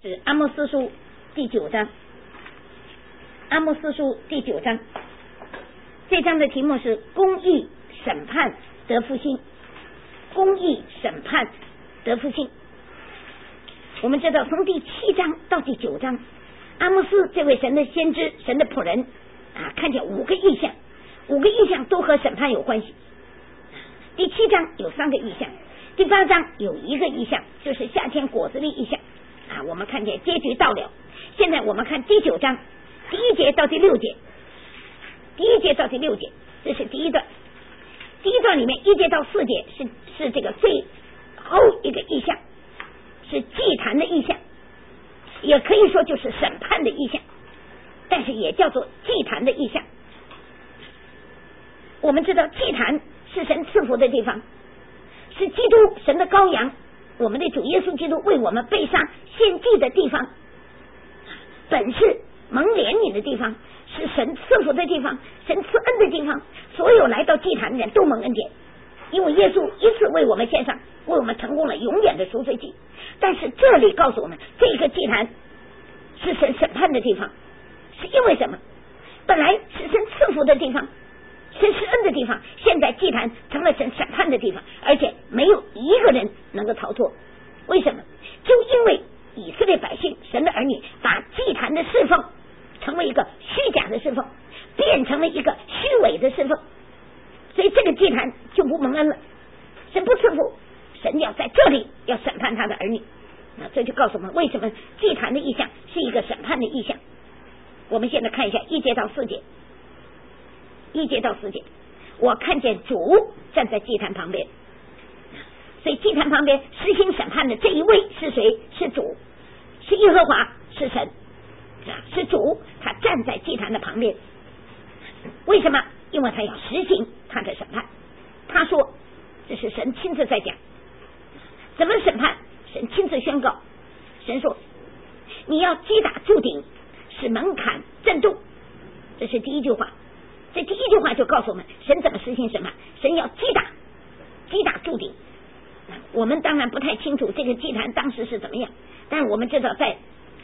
是阿摩司书第9章，阿摩司书第9章，这章的题目是公义审判得复兴，公义审判得复兴。我们知道从第7章到第9章，阿摩斯这位神的先知，神的仆人看见5个异象，5个异象都和审判有关系。第7章有3个异象，第8章有1个异象，就是夏天果子的异象我们看见结局到了。现在我们看第9章第1节到第6节，第1节到第6节，这是第一段。第一段里面1节到4节是这个最后一个异象，是祭坛的异象，也可以说就是审判的异象，但是也叫做祭坛的异象。我们知道祭坛是神赐福的地方，是基督神的羔羊，我们的主耶稣基督为我们被杀献祭的地方，本是蒙怜悯的地方，是神赐福的地方，神赐恩的地方，所有来到祭坛的人都蒙恩典，因为耶稣一次为我们献上，为我们成功了永远的赎罪祭。但是这里告诉我们，这个祭坛是神审判的地方，是因为什么？本来是神赐福的地方，神施恩的地方，现在祭坛成了神审判的地方，而且没有一个人能够逃脱。为什么？就因为以色列百姓，神的儿女，把祭坛的侍奉成为一个虚假的侍奉，变成了一个虚伪的侍奉，所以这个祭坛就不蒙恩了，神不赐福，神要在这里要审判他的儿女。这就告诉我们为什么祭坛的意象是一个审判的意象。我们现在看一下1节到4节。1节到4节，我看见主站在祭坛旁边，所以祭坛旁边实行审判的这一位是谁？是主，是耶和华，是神，是主，他站在祭坛的旁边。为什么？因为他要实行他的审判。他说，这是神亲自在讲，怎么审判？神亲自宣告，神说你要击打柱顶，使门槛震动，这是第一句话。这第一句话就告诉我们神怎么实行审判，神要击打柱顶。我们当然不太清楚这个祭坛当时是怎么样，但是我们知道在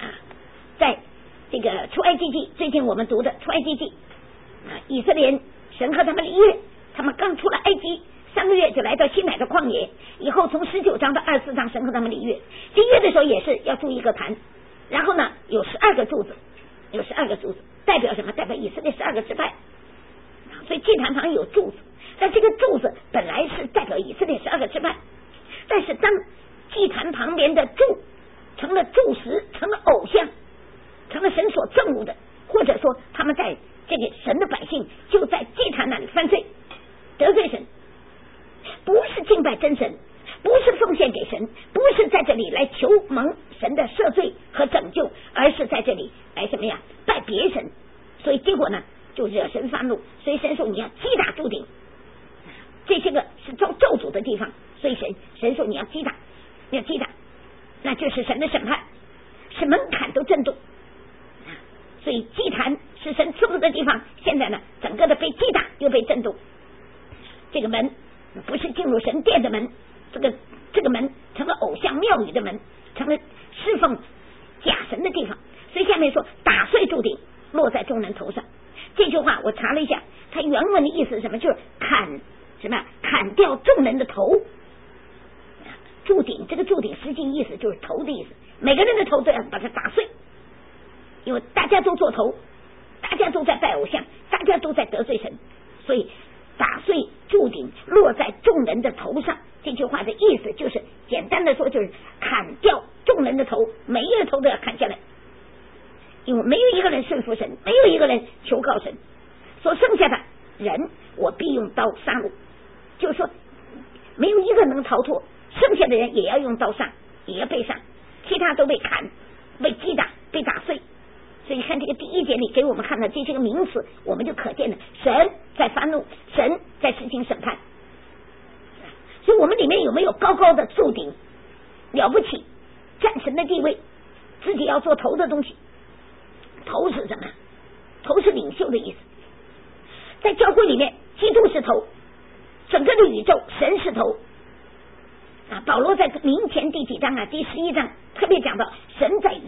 这个出埃及记，最近我们读的出埃及记以色列人神和他们立约，他们刚出了埃及3个月就来到西乃的旷野，以后从19章到24章神和他们立约，立约的时候也是要筑一个坛，然后呢有12个柱子，代表什么？代表以色列12个支派，所以祭坛旁有柱子，但这个柱子本来是代表以色列12个支派，但是当祭坛旁边的柱成了柱石，成了偶像，成了神所憎恶的，或者说他们在这个神的百姓就在祭坛那里犯罪得罪神，不是敬拜真神，不是奉献给神，不是在这里来求蒙神的赦罪和拯救，而是在这里来什么呀？拜别神。所以结果呢就惹神发怒，所以神说你要击打柱顶，这些个是遭咒诅的地方，所以神说你要击打，那就是神的审判，使门槛都震动。所以祭坛是神赐福的地方，现在呢整个的被击打又被震动，这个门不是进入神殿的门，这个门成了偶像庙宇的门，成了侍奉假神的地方。所以下面说打碎柱顶，落在众人头上。这句话我查了一下，它原文的意思是什么？就是砍掉众人的头。柱顶，这个柱顶实际意思就是头的意思，每个人的头都要把它打碎，因为大家都做头，大家都在拜偶像，大家都在得罪神，所以打碎柱顶落在众人的头上。这句话的意思就是简单的说就是砍掉众人的头，每一个头都要砍下来，因为没有一个人顺服神，没有一个人求告神，所剩下的人我必用刀杀戮，就是说没有一个能逃脱，剩下的人也要用刀杀，也要被杀，其他都被砍，被击打，被打碎。所以你看这个第1节里给我们看的这些个名词，我们就可见了神在发怒，神在实行审判。所以我们里面有没有高高的柱顶，了不起，占神的地位，自己要做头的东西？头是什么？头是领袖的意思。在教会里面，基督是头，整个的宇宙神是头保罗在明前第几章第11章特别讲到神在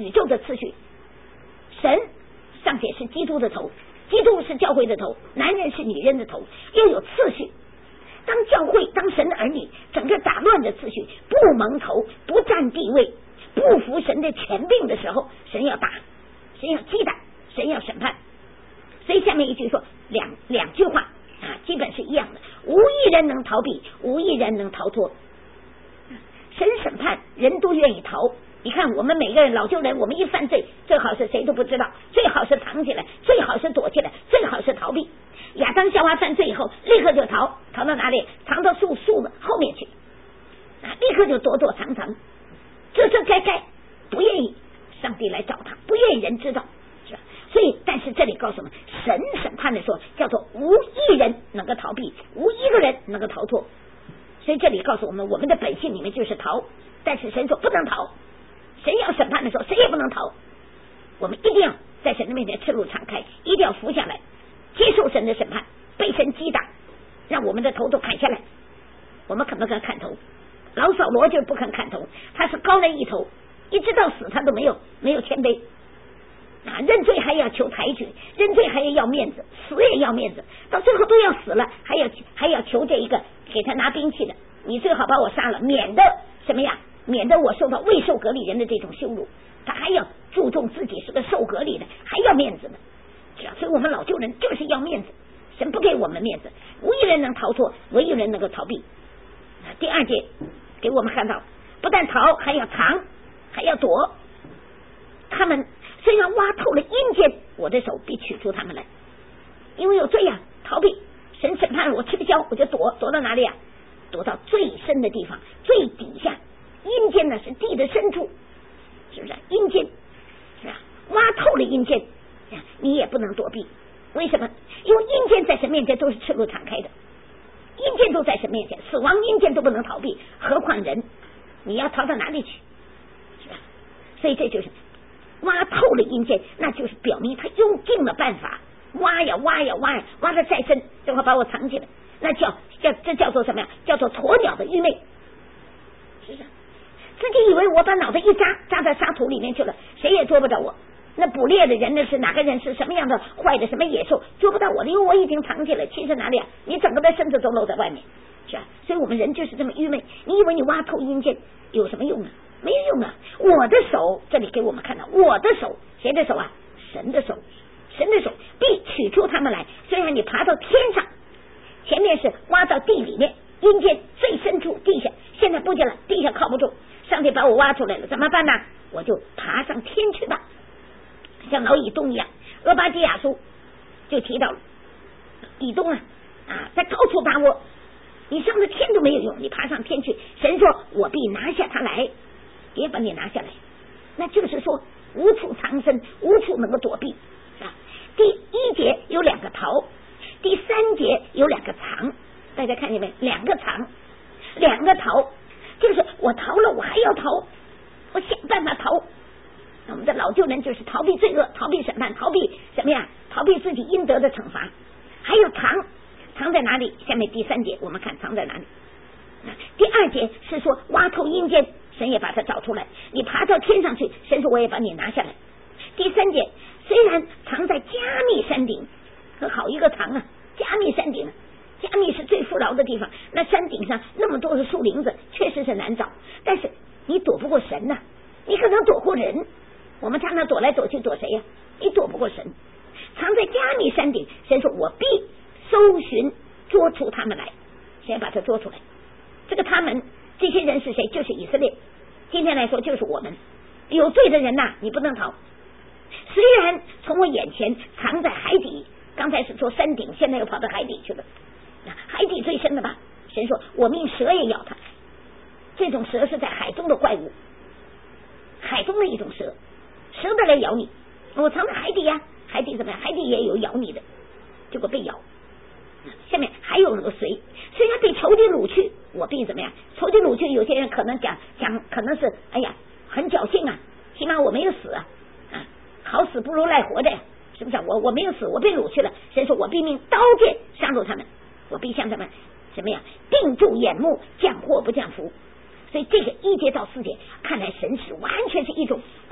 宇宙的次序，神上界是基督的头，基督是教会的头，男人是女人的头，要有次序。当教会当神的儿女整个打乱的次序，不蒙头，不占地位，不服神的权柄的时候，神要打，神要击打，神要审判。所以下面一句说两句话啊，基本是一样的，无一人能逃避，无一人能逃脱。神审判人都愿意逃，你看我们每个人老旧人，我们一犯罪最好是谁都不知道，最好是藏起来，最好是躲起来，最好是逃避。亚当夏娃犯罪以后立刻就逃到哪里？藏到树的后面去啊，立刻就躲藏，这该不愿意上帝来找他，不愿意人知道，是吧？所以但是这里告诉我们，神审判的时候叫做无一人能够逃避，无一个人能够逃脱。所以这里告诉我们，我们的本性里面就是逃，但是神说不能逃，神要审判的时候谁也不能逃，我们一定要在神的面前赤露敞开，一定要服下来，接受神的审判，被神击打，让我们的头都砍下来。我们肯不肯砍头？老扫罗就不肯砍头，他是高人一头，一直到死他都没有谦卑啊，认罪还要求抬举，认罪还要面子，死也要面子，到最后都要死了，还要求这一个给他拿兵器的，你最好把我杀了，免得什么呀？免得我受到未受割礼人的这种羞辱。他还要注重自己是个受割礼的，还要面子呢。所以我们老旧人就是要面子，神不给我们面子，无一人能逃脱，唯一人能够逃避。第二节给我们看到，不但逃，还要藏，还要躲。他们虽然挖透了阴间，我的手必取出他们来，因为有罪呀，逃避神审判我吃不消，我就躲到哪里呀？躲到最深的地方，最底下。阴间呢是地的深处，是不是？阴间是吧？挖透了阴间，你也不能躲避。为什么？因为阴间在神面前都是赤裸敞开的，阴间都在神面前，死亡阴间都不能逃避，何况人？你要逃到哪里去？是吧？所以这就是挖透了阴间，那就是表明他用尽了办法，挖呀，挖得再深，最后把我藏起来，那这叫做什么呀？叫做鸵鸟的愚昧，是不是？自己以为我把脑袋一扎在沙土里面去了，谁也捉不着我。那捕猎的人呢，是哪个人，是什么样的坏的什么野兽，捉不到我的，因为我已经藏起来。其实哪里啊？你整个的身子都露在外面，是吧？所以我们人就是这么愚昧。你以为你挖透阴间有什么用啊？没有用啊！我的手，这里给我们看到，我的手，谁的手啊？神的手，神的手必取出他们来。虽然你爬到天上，前面是挖到地里面，阴间最深处地下，现在不行了，地下靠不住，上帝把我挖出来了，怎么办呢？我就爬上天去吧，像老以东一样。俄巴基亚书就提到了以东啊，在高处把我，你上了天都没有用，你爬上天去，神说我必拿下他来，也把你拿下来。那就是说无处藏身，无处能够躲避啊。第一节有两个逃，第三节有两个藏，大家看见没？两个藏，两个逃，就是我逃了，我还要逃，我想办法逃。我们的老旧人就是逃避罪恶，逃避审判，逃避什么呀？逃避自己应得的惩罚。还有藏在哪里？下面第三节我们看藏在哪里。第二节是说挖透阴间，神也把它找出来，你爬到天上去，神说我也把你拿下来。第三节虽然藏在加密山顶，可好一个藏啊！加密山顶，加密是最富饶的地方，那山顶上那么多的树林子，确实是难找，但是你躲不过神呐，你可能躲过人。我们常常躲来躲去，躲谁呀？你躲不过神。藏在加密山顶，神说我必搜寻捉出他们来，先把他捉出来。这个他们这些人是谁？就是以色列。今天来说就是我们有罪的人呐，你不能逃。虽然从我眼前藏在海底，刚才是说山顶，现在又跑到海底去了，海底最深的吧？神说我命蛇也咬他，这种蛇是在海中的怪物，海中的一种蛇，蛇的来咬你。我藏在海底呀，海底怎么样？海底也有咬你的，结果被咬。下面还有那个水，虽然被仇敌掳去，我必怎么样？仇敌掳去，有些人可能讲可能是哎呀很侥幸啊，起码我没有死啊，好死不如赖活着呀，是不是？我没有死，我被掳去了。神说我必命刀剑杀戮他们，我必向他们什么呀？定住眼目，降祸不降福。所以这个1节到4节，看来神是完全是一种公义的面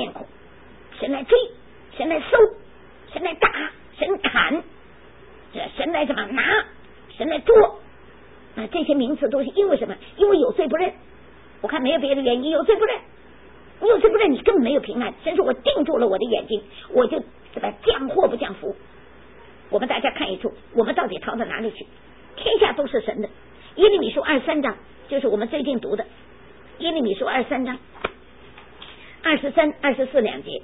面孔，神来追，神来收，神来打，神砍，神来怎么拿，神来捉。这些名词都是因为什么？因为有罪不认。我看没有别的原因，有罪不认，你有罪不认，你根本没有平安。神说我定住了我的眼睛，我就怎么降祸不降福。我们大家看一处，我们到底逃到哪里去？天下都是神的。耶利米书23章就是我们最近读的耶利米书23章23、24两节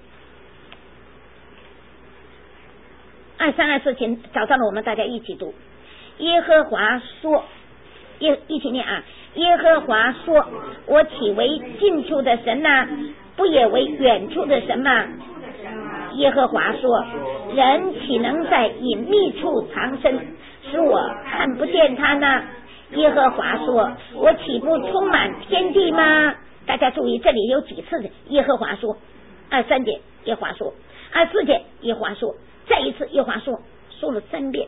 ，23、24请找到了，我们大家一起读。耶和华说，一起念啊！耶和华说，我岂为近处的神呢？不也为远处的神吗？耶和华说，人岂能在隐秘处藏身，使我看不见他呢？耶和华说，我岂不充满天地吗？大家注意，这里有几次的耶和华说，23节耶和华说，24节耶和华说，再一次耶和华说，说了3遍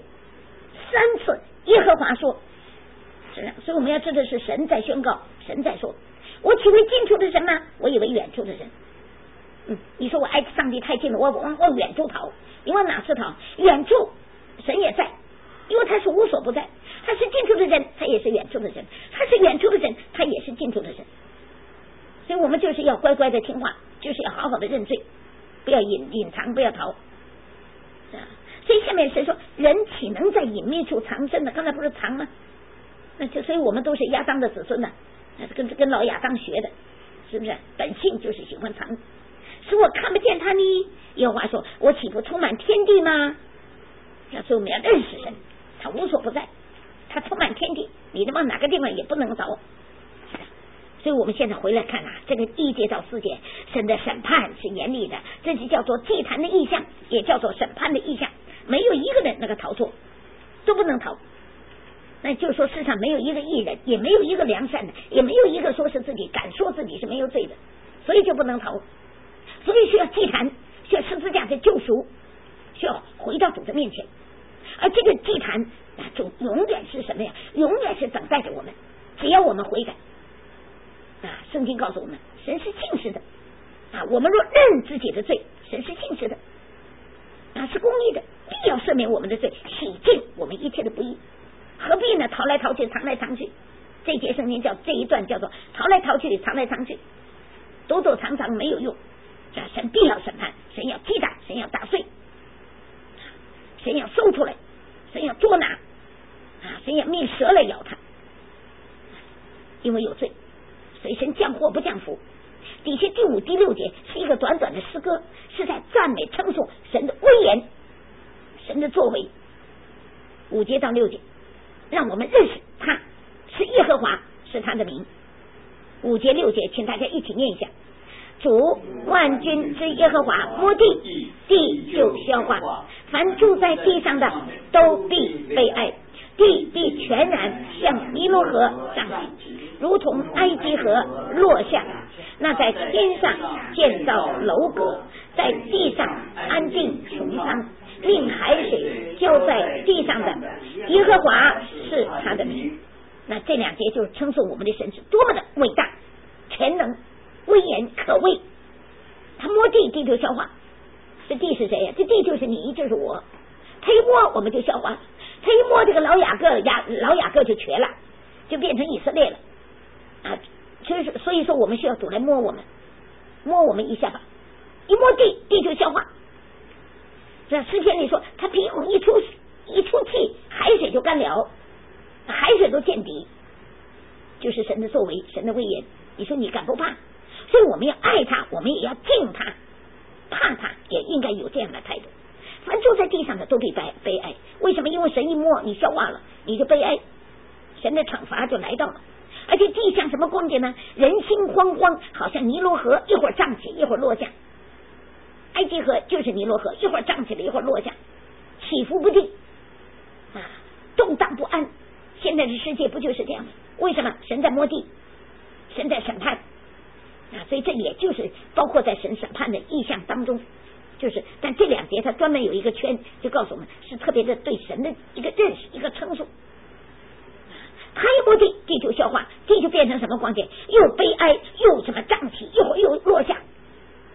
，3次耶和华说。所以我们要知道是神在宣告，神在说，我岂为近处的神吗？我以为远处的神。你说我挨上帝太近了，我往远处逃，你往哪次逃？远处神也在，因为他是无所不在，他是近处的人，他也是远处的神，他是远处的神，他也是近处的神。所以我们就是要乖乖的听话，就是要好好的认罪，不要隐藏，不要逃。所以下面神说，人岂能在隐秘处藏身呢？刚才不是藏吗？所以我们都是亚当的子孙呢，跟老亚当学的，是不是？本性就是喜欢藏，使我看不见他呢。耶和华说，我岂不充满天地吗？所以我们要认识神，他无所不在，他充满天地，你往哪个地方也不能逃。所以我们现在回来看这个1节到4节，神的审判是严厉的，这就叫做祭坛的意象，也叫做审判的意象，没有一个人那个逃脱，都不能逃。那就是说世上没有一个义人，也没有一个良善的，也没有一个说是自己敢说自己是没有罪的，所以就不能逃。所以需要祭坛，需要十字架的救赎，需要回到主的面前。而这个祭坛就永远是什么呀？永远是等待着我们，只要我们悔改圣经告诉我们，神是信实的我们若认自己的罪，神是信实的是公义的，必要赦免我们的罪，洗净我们一切的不义。何必呢？逃来逃去，藏来藏去。这节圣经这一段叫做逃来逃去，藏来藏去，躲躲藏藏没有用。神必要审判，神要击打，神要打碎，神要搜出来，神要捉拿神要命蛇来咬他，因为有罪，所以神降祸不降福。底下第5、第6节是一个短短的诗歌，是在赞美称颂神的威严，神的作为。5节到6节让我们认识他是耶和华，是他的名。5节6节请大家一起念一下。主万军之耶和华摸地，地就消化，凡住在地上的都必悲哀，地必全然向尼罗河涨起，如同埃及河落下。那在天上建造楼阁，在地上安定穹苍，令海水浇在地上的耶和华是他的名。那这2节就称颂我们的神是多么的伟大、全能、威严可畏。他摸地，地就消化。这地是谁呀？这地就是你，就是我。他一摸我们就消化了，他一摸这个老雅各就瘸了，就变成以色列了所以说我们需要主来摸我们一下吧，一摸地，地就消化。这诗篇里说，他鼻孔一出气，海水就干了，海水都见底，就是神的作为，神的威严。你说你敢不怕？所以我们要爱他，我们也要敬他，怕他也应该有这样的态度。凡住在地上的都必悲哀。为什么？因为神一摸你消化了，你就悲哀，神的惩罚就来到了。而且地上什么光景呢？人心惶惶，好像尼罗河，一会儿涨起，一会儿落下。埃及河就是尼罗河，一会儿涨起来，一会儿落下，起伏不定动荡不安。现在的世界不就是这样吗？为什么？神在摸地，神在审判所以这也就是包括在神审判的意象当中。但这2节它专门有一个圈，就告诉我们是特别的对神的一个认识，一个称颂。他一摸地，地就消化，地就变成什么光景？又悲哀，又什么胀起，一会儿又落下。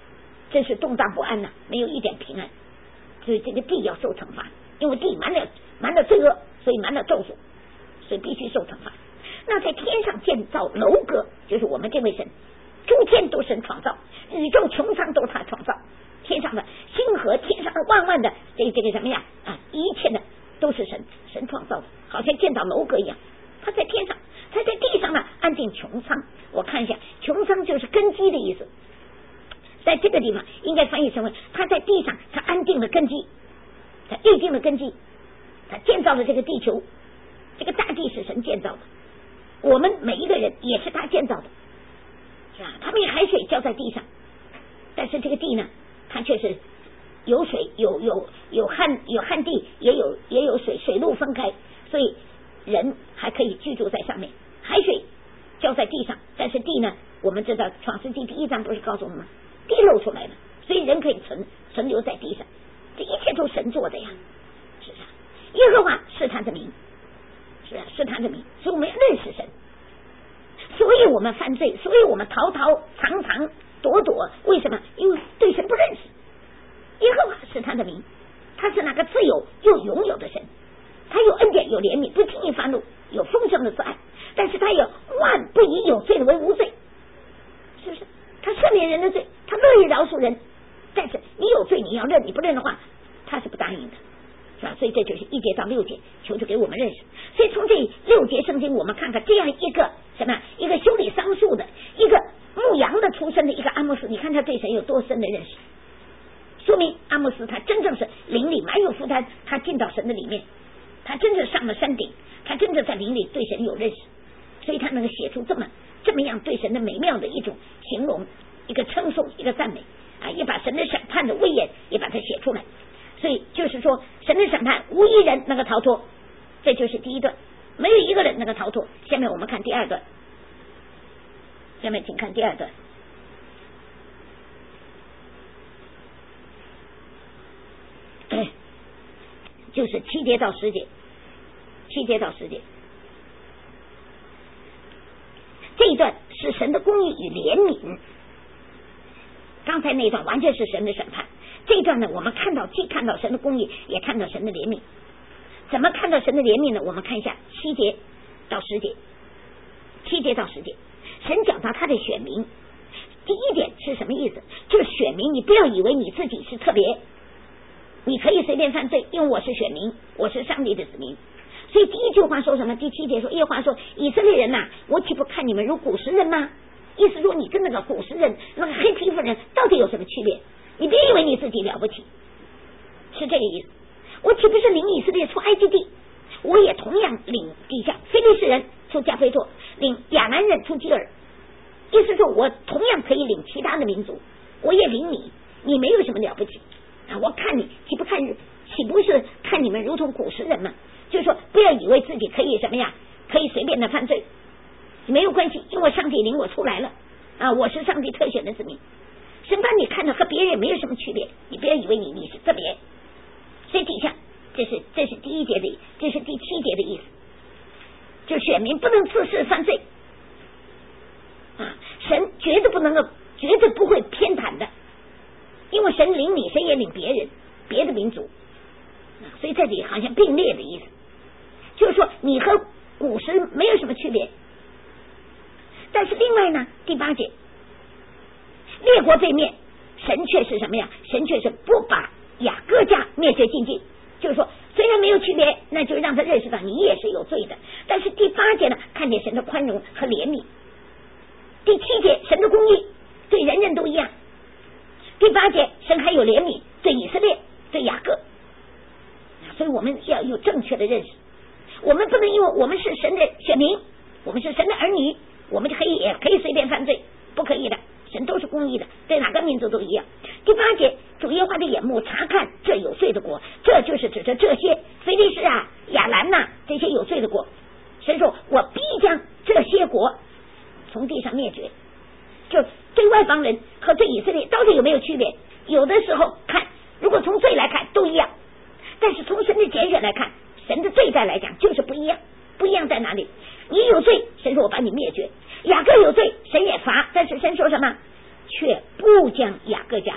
真是动荡不安呐，没有一点平安。所以这个地要受惩罚，因为地满了罪恶，所以满了咒诅，所以必须受惩罚。那在天上建造楼阁，就是我们这位神，诸天都神创造，宇宙穹苍都他创造，天上的星河，天上的万的这个什么呀一切的都是神创造的，好像建造楼阁一样。他在天上，他在地上呢安定穹苍。我看一下，穹苍就是根基的意思，在这个地方应该翻译成为他在地上他安定了根基，他立定了根基，他建造了这个地球，这个大地是神建造的，我们每一个人也是他建造的，是吧？他们海水浇在地上，但是这个地呢，它却是有水，有旱地，也有水路分开，所以人还可以居住在上面。海水浇在地上，但是地呢，我们知道创世纪第1章不是告诉我们吗？地露出来了，所以人可以存留在地上，这一切都神做的呀，是啊。耶和华是他的名，是啊，是他的名，所以我们要认识神，所以我们犯罪，所以我们逃藏躲，为什么？因为对神不认识。耶和华是他的名，他是那个自由又拥有的神，他有恩典，有怜悯，不轻易发怒，有丰盛的慈爱，但是他有万不以有罪的为无罪，是不是？他赦免人的罪，他乐意饶恕人，但是你有罪你要认，你不认的话他是不答应的，是吧？所以这就是1节到6节，求主给我们认识。所以从这6节圣经我们看看这样一个什么，一个修理桑树的，一个牧羊的出身的一个阿莫斯，你看他对神有多深的认识，说明阿莫斯他真正是灵里满有负担，他进到神的里面，他真正上了山顶，他真正在灵里对神有认识，所以他能够写出这么样对神的美妙的一种形容，一个称颂，一个赞美也把神的审判的威严也把它写出来。所以就是说神的审判无一人能够逃脱，这就是第一段，没有一个人能够逃脱。下面我们看第2段，下面请看第2段。就是7节到10节，7节到10节，这一段是神的公义与怜悯。刚才那一段完全是神的审判，这一段呢，我们既看到神的公义，也看到神的怜悯。怎么看到神的怜悯呢？我们看一下7节到10节，7节到10节，神讲到他的选民。第一点是什么意思？就是选民，你不要以为你自己是特别，你可以随便犯罪，因为我是选民，我是上帝的子民。所以第一句话说什么？第7节说，耶和华说，以色列人呐，我岂不看你们如古时人吗？意思说你跟那个古时人，那个黑皮肤人到底有什么区别？你别以为你自己了不起，是这个意思。我岂不是领以色列出埃及地？我也同样领地下非利士人出加菲作，领亚兰人出基尔。意思说我同样可以领其他的民族，我也领你，你没有什么了不起我看你岂不是看你们如同古时人吗？就是说不要以为自己可以什么呀，可以随便的犯罪，没有关系，因为上帝领我出来了我是上帝特选的子民，神把你看着和别人没有什么区别，你不要以为你是特别。所以底下这是第1节的，这是第7节的意思，就选民不能自恃犯罪神绝对不会偏袒的，因为神领你，神也领别的民族所以这里好像并列的意思，就是说你和古时没有什么区别。但是另外呢，第8节，列国对面，神却是什么呀？神却是不把雅各家灭绝尽尽，就是说虽然没有区别，那就让他认识到你也是有罪的。但是第8节呢，看见神的宽容和怜悯。第7节，神的公义对人人都一样。第8节，神还有怜悯，对以色列，对雅各。所以我们要有正确的认识，我们不能因为我们是神的选民，我们是神的儿女，我们也可以随便犯罪，不可以的。神都是公义的，对哪个民族都一样。第8节，主耶和华的眼目查看这有罪的国，这就是指着这些非利士亚兰这些有罪的国。神说我必将这些国从地上灭绝。就对外邦人和对以色列到底有没有区别？有的时候看，如果从罪来看都一样，但是从神的拣选来看，神的对待来讲就是不一样。不一样在哪里？你有罪，神说我把你灭绝；雅各有罪，神也罚，但是神说什么？却不将雅各家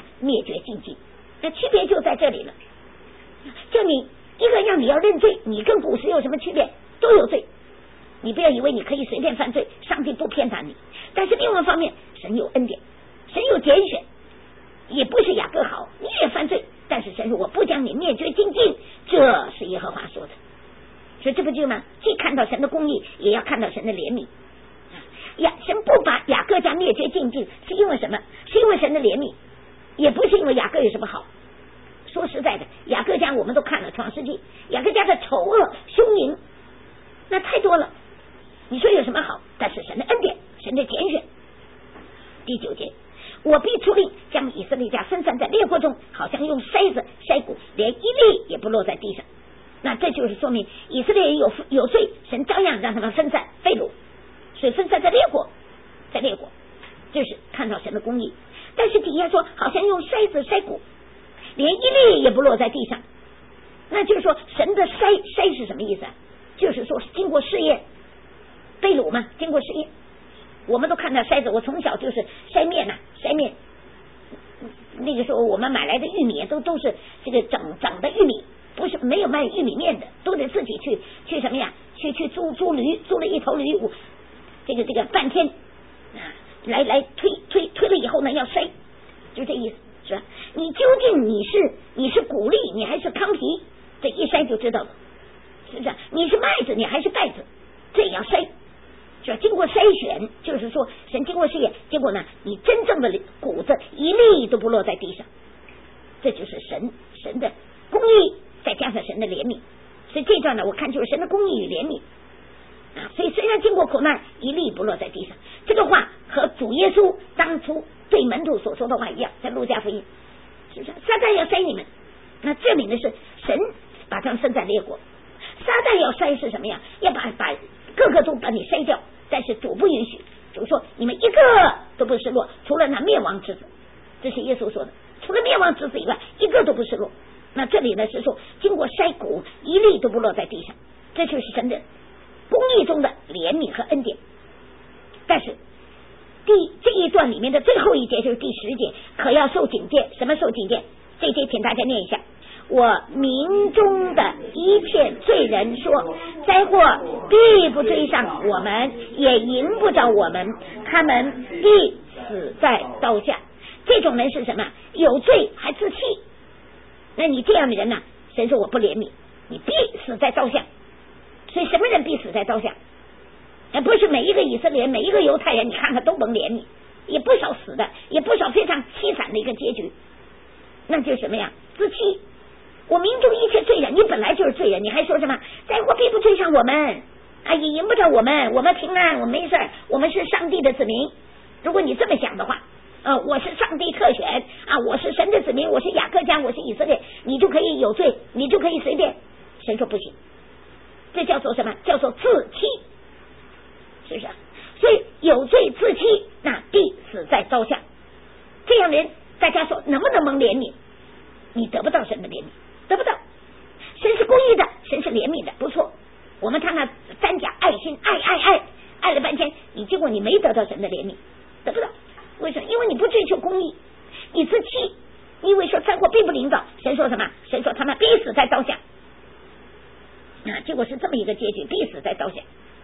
灭绝尽尽。那区别就在这里了，就你一个让你要认罪，你跟古时有什么区别？都有罪，你不要以为你可以随便犯罪，上帝不偏袒你。但是另外一方面，神有恩典，神有拣选，也不是雅各好，你也犯罪，但是神说我不将你灭绝尽尽，这是耶和华说的。所以这不就吗？既看到神的公义，也要看到神的怜悯。神不把雅各家灭绝尽尽，是因为什么？是因为神的怜悯，也不是因为雅各有什么好。说实在的，雅各家我们都看了创世纪，雅各家的丑恶凶淫那太多了，你说有什么好？但是神的恩典，神的拣选。第9节，我必出令将以色列家分散在列国中，好像用筛子筛谷，连一粒也不落在地上。那这就是说明以色列人有罪，神照样让他们分散被掳，所以分散在列国，在列国就是看到神的公义。但是底下说好像用筛子筛谷，连一粒也不落在地上，那就是说神的筛是什么意思啊？就是说经过试验，被掳嘛，经过试验。我们都看到筛子，我从小就是筛面呐，筛面。那个时候我们买来的玉米都是这个整的玉米，不是没有卖玉米面的，都得自己去什么呀？去租驴，租了一头驴，这个半天啊，来推了以后呢，要筛，就这意思，是吧？你究竟你是谷粒，你还是糠皮？这一筛就知道了，是不是？你是麦子，你还是稗子？这也要筛。就经过筛选，就是说神经过试验，结果呢，你真正的谷子一粒都不落在地上，这就是神的公义，再加上神的怜悯。所以这段呢，我看就是神的公义与怜悯啊。所以虽然经过苦难，一粒不落在地上，这个话和主耶稣当初对门徒所说的话一样，在路加福音，是不是？撒旦要筛你们，那这里呢是神把他们分在列国，撒旦要筛是什么呀？要把个个都把你筛掉。但是主不允许，主说你们一个都不失落，除了那灭亡之子，这是耶稣说的，除了灭亡之子以外，一个都不失落。那这里呢是说经过筛谷，一粒都不落在地上，这就是神的公义中的怜悯和恩典。但是这一段里面的最后一节就是第10节，可要受警戒。什么受警戒？这节请大家念一下。我民中的一切罪人说，灾祸必不追上我们，也迎不着我们，他们必死在刀下。这种人是什么？有罪还自欺。那你这样的人呢，神说我不怜悯，你必死在刀下。所以什么人必死在刀下？不是每一个以色列人，每一个犹太人，你看他都蒙怜悯，也不少死的，也不少非常凄惨的一个结局。那就是什么呀？自欺。我民中一切罪人，你本来就是罪人，你还说什么灾祸必不追上我们啊，也迎不着我们，我们平安，我们没事，我们是上帝的子民。如果你这么想的话，我是上帝特选啊，我是神的子民，我是雅各家，我是以色列，你就可以有罪，你就可以随便。神说不行，这叫做什么？叫做自欺，是不是？所以有罪自欺，那必死在刀下。这样人，大家说能不能蒙怜悯？你得不到神的怜悯，得不到。神是公义的，神是怜悯的，不错。我们看看三甲爱心，爱了半天，结果你没得到神的怜悯，得不到。为什么？因为你不追求公义，你自欺。因为说灾祸并不临到，神说什么？神说他们必死在刀下。结果是这么一个结局，必死在刀下。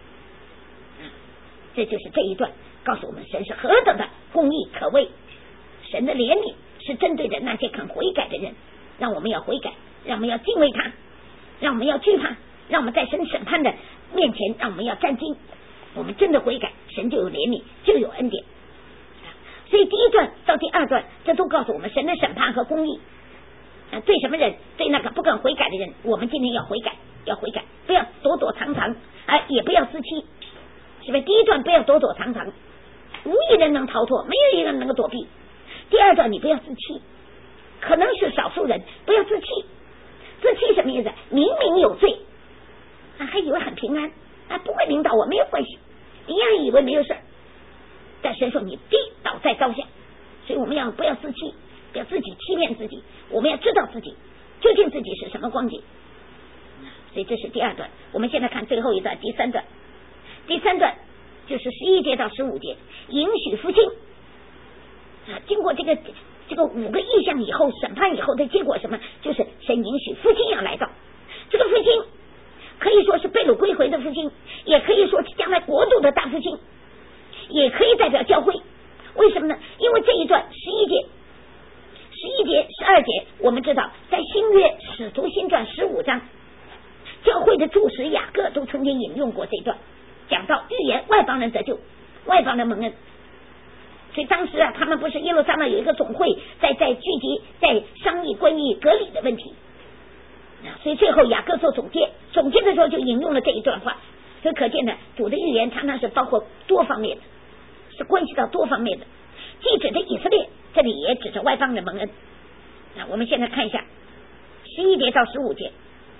这就是这一段告诉我们，神是何等的公义可畏。神的怜悯是针对着那些肯悔改的人，让我们要悔改，让我们要敬畏他，让我们要惧怕，让我们在神审判的面前，让我们要战兢。我们真的悔改，神就有怜悯，就有恩典。所以第一段到第二段，这都告诉我们神的审判和公义。对什么人？对那个不肯悔改的人，我们今天要悔改，要悔改，不要躲躲藏藏，也不要自欺，是不是？第一段不要躲躲藏藏，无一人能逃脱，没有一个人能够躲避。第二段你不要自欺，可能是少数人，不要自欺。自欺什么意思？明明有罪，还以为很平安，不会领导我，没有关系，一样以为没有事。但神说你必倒在刀下，所以我们要不要自欺，不要自己欺骗自己，我们要知道自己究竟自己是什么光景。所以这是第二段。我们现在看最后一段，第三段。第三段就是11节到15节，应许复兴。经过这个这个5个异象以后审判以后的结果什么？就是神允许复兴要来到。这个复兴可以说是被掳归回的复兴，也可以说是将来国度的大复兴，也可以代表教会。为什么呢？因为这一段11节、12节，我们知道在新约使徒行传15章，教会的柱石雅各都曾经引用过这段，讲到预言外邦人得救，外邦人蒙恩。所以当时他们不是耶路撒冷有一个总会在聚集，在商议关于隔离的问题，所以最后雅各做总结的时候就引用了这一段话。所以可见的主的预言常常是包括多方面的，是关系到多方面的，既指着以色列，这里也指着外邦人蒙恩。我们现在看一下11节到15节。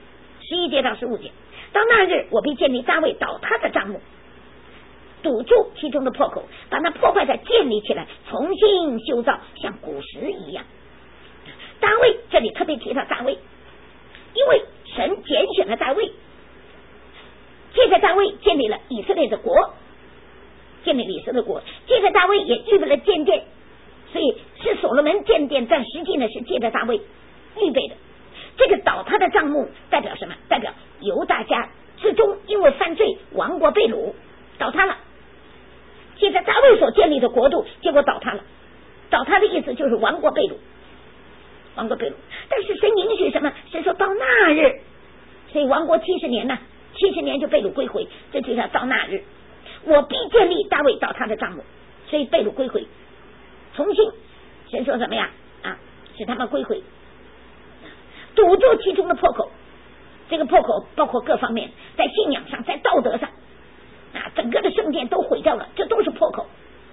到那日，我必建立大卫倒塌的帐幕，堵住其中的破口，把那破坏的建立起来，重新修造，像古时一样。大卫这里特别提到大卫，因为神拣选了大卫，借着大卫建立了以色列的国，借着大卫也预备了建殿，所以是所罗门建殿，但实际呢是借着大卫预备的。这个倒塌的帐幕代表什么？代表犹大家之中因为犯罪亡国被掳倒塌了，借着大卫所建立的国度结果倒塌了。倒塌的意思就是亡国被掳。但是神允许什么？神说到那日，所以亡国70年呢，70年就被掳归回，这就叫到那日，我必建立大卫倒塌的帐幕。所以被掳归回，重新神说什么呀？使他们归回，堵住其中的破口。这个破口包括各方面，在信仰上，在道德上，整个的圣殿都毁掉了，这都是破口。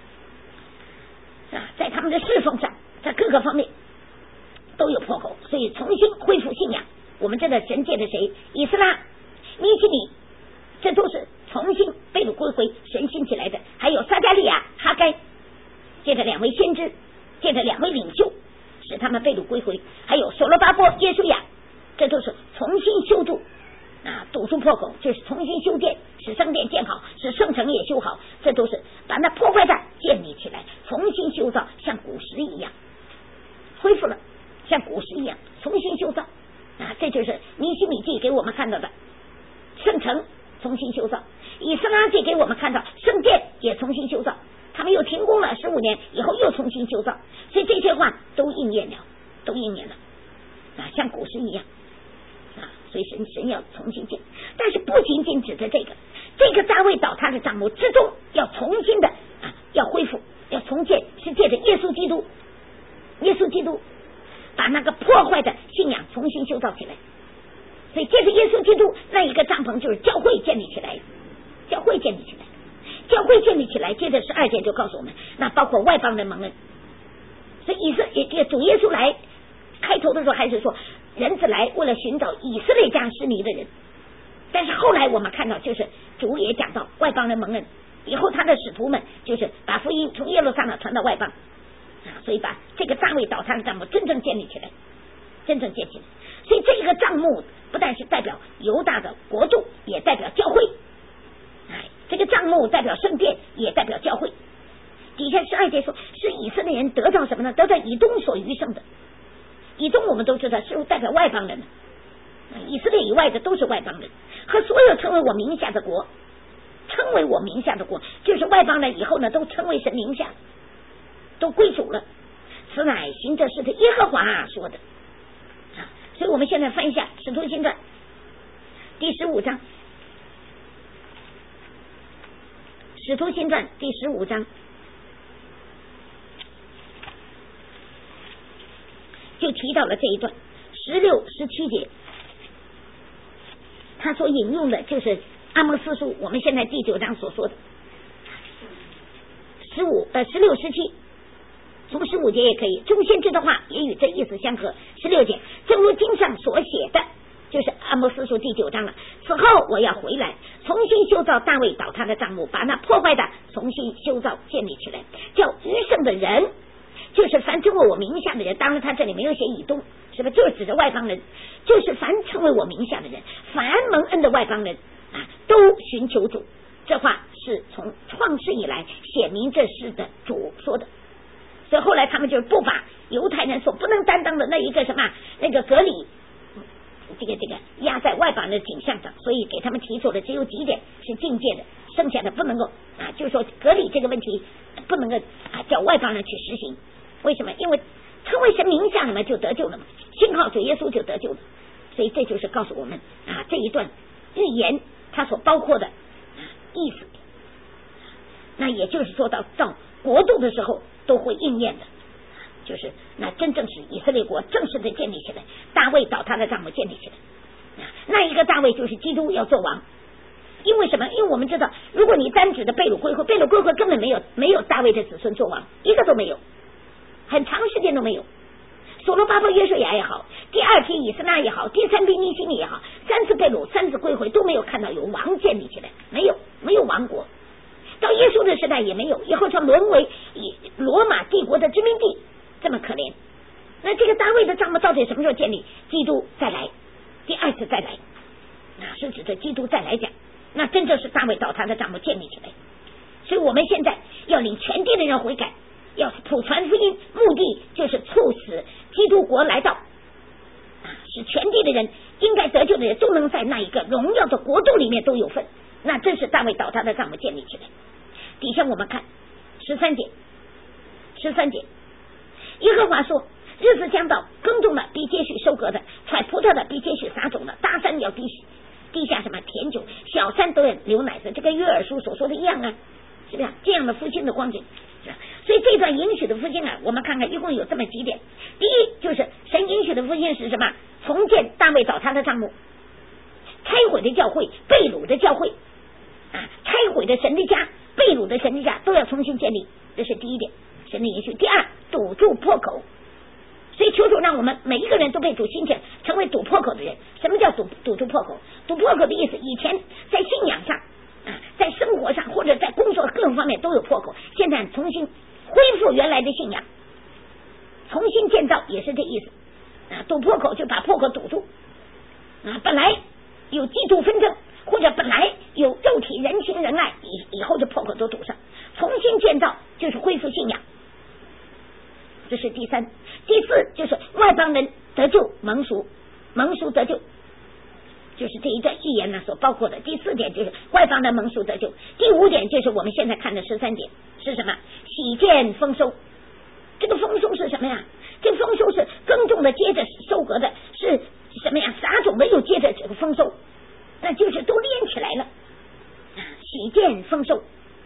在他们的侍奉上，在各个方面都有破口，所以重新恢复信仰。我们知道神借着谁？以斯拉、尼希米，这都是重新被掳归回神兴起来的。还有撒迦利亚、哈该，借着2位先知，借着2位领袖，使他们被掳归回。还有所罗巴伯、耶稣亚，这都是重新修筑，堵住破口，就是重新修建，使圣殿建好，使圣城也修好，这都是把那破坏的建立起来，重新修造，像古时一样恢复了，像古时一样重新修造。这就是尼希米记给我们看到的圣城重新修造，以斯拉记给我们看到圣殿也重新修造，他们又停工了15年以后又重新修造，所以这些话都应验了，像古时一样。所以神要重新建，但是不仅仅指着这个大卫倒塌的帐幕之中要重新的要恢复，要重建，是借着耶稣基督把那个破坏的信仰重新修造起来。所以借着耶稣基督那一个帐篷就是教会建立起来，接着12节就告诉我们，那包括外邦人蒙恩。所以主耶稣来开头的时候还是说人子来为了寻找以色列家失迷的人，但是后来我们看到就是主也讲到外邦人蒙恩，以后他的使徒们就是把福音从耶路撒冷传到外邦，所以把这个大卫倒塌的帐幕真正建立起来。所以这个帐幕不但是代表犹大的国度，也代表教会。这个帐幕代表圣殿，也代表教会。底下12节说是以色列人得到什么呢？得到以东所余剩的。以东我们都知道是代表外邦人的，以色列以外的都是外邦人，和所有称为我名下的国，就是外邦人以后呢都称为神名下，都归主了。此乃行这事的耶和华说的。所以我们现在翻一下使徒行传第15章，使徒行传第15章就提到了这一段16、17节，他所引用的就是阿摩司书，我们现在第9章所说的16、17，从15节也可以。众先知的话也与这意思相合。16节，正如经上所写的，就是阿摩司书第9章了。此后我要回来，重新修造大卫倒塌的帐幕，把那破坏的重新修造建立起来，叫余剩的人，就是凡称为我名下的人，当然他这里没有写以东，是不是就是指着外邦人，就是凡称为我名下的人，凡蒙恩的外邦人都寻求主。这话是从创世以来显明这事的主说的， 所以后来他们就不把犹太人所不能担当的那一个什么那个割礼这个压在外邦的景象上，所以给他们提出的只有几点是境界的，剩下的不能够就是说割礼这个问题不能够叫外邦人去实行。为什么？因为成为神名下嘛就得救了嘛，信靠主耶稣就得救了。所以这就是告诉我们这一段预言它所包括的意思。那也就是说到国度的时候都会应验的，就是那真正是以色列国正式的建立起来，大卫倒他的帐幕建立起来，那一个大卫就是基督要做王。因为什么？因为我们知道，如果你单指的被掳归回根本没有大卫的子孙做王，一个都没有，很长时间都没有。所罗巴伯约书亚也好，第二批以斯拉也好，第三批尼希米也好，3次被掳3次归回都没有看到有王建立起来，没有王国。到耶稣的时代也没有，以后就沦为罗马帝国的殖民地，这么可怜。那这个大卫的帐幕到底什么时候建立？基督再来，第二次再来，那是指着基督再来讲，那真正是大卫倒他的帐幕建立起来。所以我们现在要领全地的人悔改，要普传福音，目的就是促使基督国来到，使全地的人应该得救的人都能在那一个荣耀的国度里面都有份。那这是大卫倒他的帐幕建立起来。底下我们看13节，耶和华说，日子将到，耕种的必接续收割的，采葡萄的必接续撒种的，大山要地下什么甜酒，小山都要流奶子，这跟约珥书所说的一样是不是这样的复兴的光景？所以这段应许的复兴我们看看一共有这么几点。第一，就是神应许的复兴是什么？重建大卫倒他的帐幕，拆毁的教会，被掳的教会拆毁的神的家，被掳的神的家都要重新建立，这是第一点，神的应许。第二，堵住破口。所以求主让我们每一个人都被主兴起，成为堵破口的人。什么叫堵住破口？堵破口的意思，以前在信仰上在生活上或者在工作各方面都有破口，现在重新恢复原来的信仰，重新建造也是这意思堵破口就把破口堵住本来有嫉妒纷争，或者本来有肉体人情仁爱，以后这破口都堵上，重新建造就是恢复信仰，这是第三。第四，就是外邦人得救蒙赎得救，就是这一段预言所包括的。第四点就是外邦人蒙赎得救。第五点就是我们现在看的13点是什么？喜见丰收。这个丰收是什么呀？这个丰收是耕种的接着收割的，是什么呀？撒种的又接着这个丰收，那就是都连起来了喜见丰收。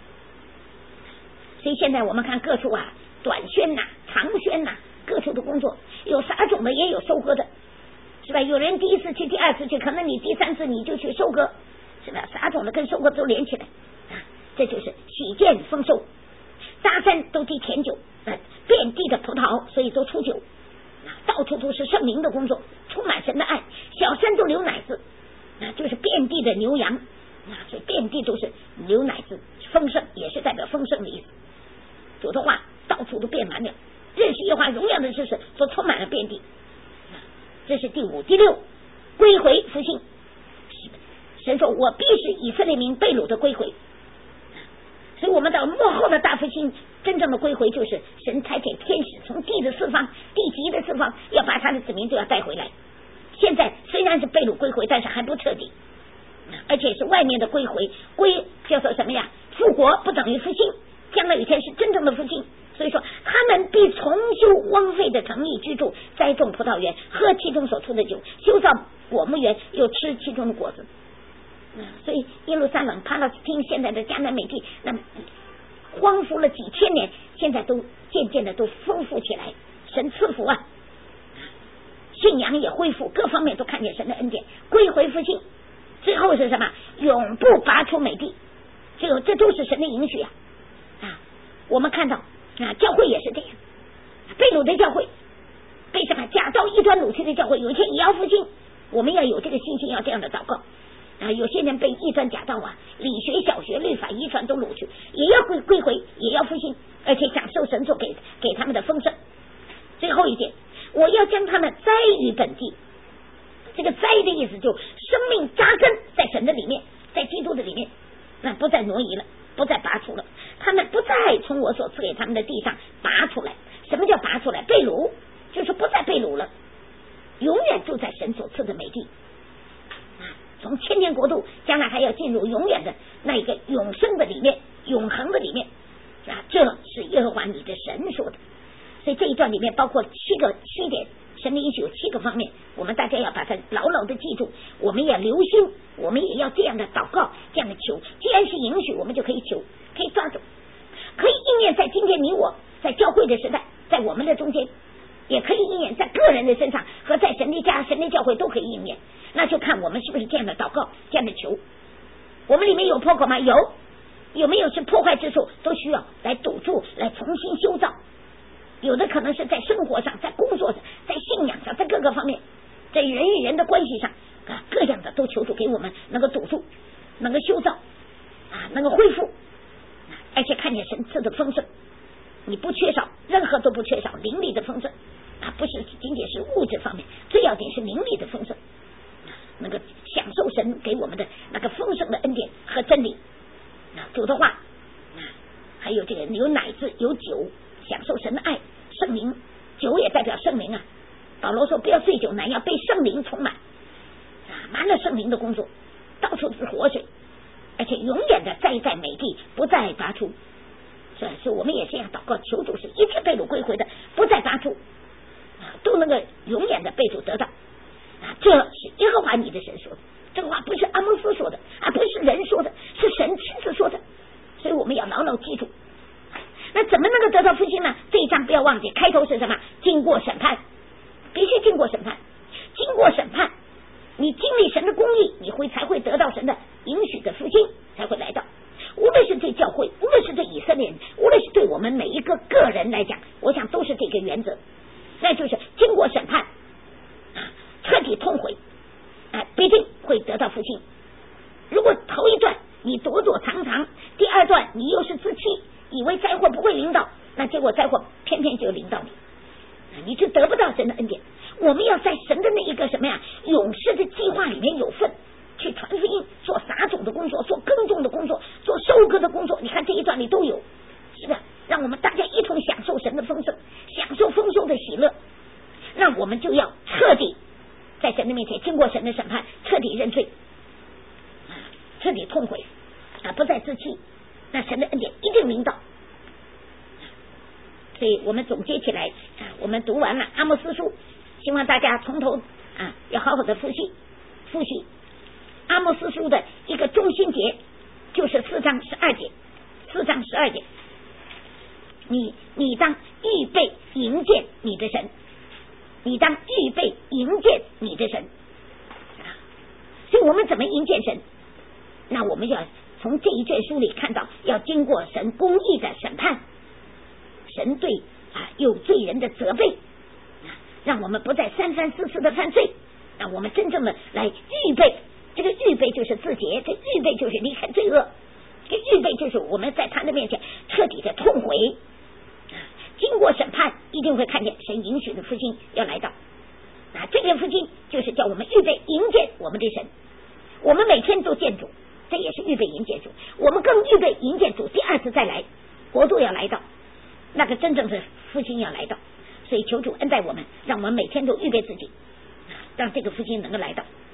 所以现在我们看各处短宣长宣各处的工作，有撒种的也有收割的，是吧？有人第一次去第二次去，可能你第三次你就去收割，是吧？撒种的跟收割都连起来这就是喜见丰收。大山都滴甜酒遍地的葡萄，所以都出酒到处都是圣灵的工作，充满神的爱。小山都流奶子就是遍地的牛羊所以遍地都是流奶子，丰盛也是代表丰盛的意思。主的话到处都变满了，认识耶和华荣耀的知识都充满了遍地。这是第五。第六，归回复兴。神说，我必使以色列民被掳的归回。所以我们到末后的大复兴，真正的归回就是神差遣天使从地的四方，地极的四方，要把他的子民都要带回来。现在虽然是被掳归回，但是还不彻底，而且是外面的归回，叫做什么呀？复国不等于复兴，将来有一天是真正的复兴。所以说他们必重修荒废的城邑居住，栽种葡萄园，喝其中所出的酒，修造果木园，又吃其中的果子。所以耶路撒冷、帕勒斯汀现在的迦南美地，那荒芜了几千年，现在都渐渐的都丰富起来，神赐福信仰也恢复，各方面都看见神的恩典，归回复兴。最后是什么？永不拔出美地，这都是神的应许我们看到教会也是这样，被掳的教会，被什么假道异端掳去的教会，有一天也要复兴。我们要有这个信心，要这样的祷告有些人被异端假道理学、小学、律法、遗传都掳去，也要归回，也要复兴，而且享受神所给他们的丰盛。最后一点，我要将他们栽于本地。这个栽的意思就生命扎根在神的里面，在基督的里面，那不再挪移了，不再拔出了，他们不再从我所赐给他们的地上拔出来， 什么叫拔出来？被掳，就是不再被掳了，永远住在神所赐的美地。从千年国度将来还要进入永远的那一个永生的里面，永恒的里面这是耶和华你的神说的。所以这一段里面包括7点，神的应许有7个方面，我们大家要把它牢牢的记住，我们也留心，我们也要这样的祷告，这样的求。既然是应许，我们就可以求，可以抓住，可以应验在今天你我在教会的时代，在我们的中间，也可以应验在个人的身上，和在神的家、神的教会都可以应验。那就看我们是不是这样的祷告，这样的求。我们里面有破口吗？有没有是破坏之处，都需要来堵住，来重新修造。有的可能是在生活上，在工作上，在信仰上，在各个方面，在人与人的关系上各样的都求主给我们能够堵住，能够修造能够恢复，而且看见神赐的丰盛，你不缺少，任何都不缺少，灵里的丰盛不是仅仅是物质方面，最要紧是灵里的丰盛，能够享受神给我们的那个丰盛的恩典和真理。主的话还有这个有奶子有酒，享受神的爱，圣灵，酒也代表圣灵保罗说不要醉酒，乃要被圣灵充满满了圣灵的工作，到处是活水，而且永远的栽在美地，不再拔出。所以我们也这样祷告，求主是一切被掳归回的不再拔出都能够永远的被主得到这是耶和华你的神说的，这个话不是阿摩斯说的不是人说的，是神亲自说的。所以我们要牢牢记住。那怎么能够得到复兴呢？这一章不要忘记，开头是什么？经过审判，必须经过审判。经过审判，你经历神的公义，你才会得到神的应许的复兴，才会来到。无论是对教会，无论是对以色列人，无论是对我们每一个个人来讲，我想都是这个原则，那就是经过审判彻底痛悔必定会得到复兴。如果头一段你躲躲藏藏，第二段你又是自欺，以为灾祸不会临到，那结果灾祸偏偏就临到你，你就得不到神的恩典。我们要在神的那一个什么呀勇士的计划里面有份，去传福音，做撒种的工作，做耕种的工作，做收割的工作。你看这一段里都有，是的，让我们大家一同享受神的丰盛，享受丰收的喜乐。那我们就要彻底在神的面前经过神的审判，彻底认罪，彻底痛悔不再自欺，那神的恩典一定临到。所以我们总结起来我们读完了阿摩斯书，希望大家从头要好好的复习阿摩斯书的一个中心节，就是4章12节，你当预备迎接你的神，你当预备迎接你的神所以我们怎么迎接神？那我们要从这一卷书里看到，要经过神公义的审判，神对有罪人的责备，让我们不再三番四次的犯罪，让我们真正的来预备。这个预备就是自洁，这预备就是离开罪恶，这预备就是我们在他的面前彻底的痛悔。经过审判，一定会看见神允许的复兴要来到这个复兴就是叫我们预备迎接我们的神。我们每天都见主，这也是预备迎接主，我们更预备迎接主第二次再来，国度要来到，那个真正的复兴要来到。所以求主恩待我们，让我们每天都预备自己，让这个复兴能够来到。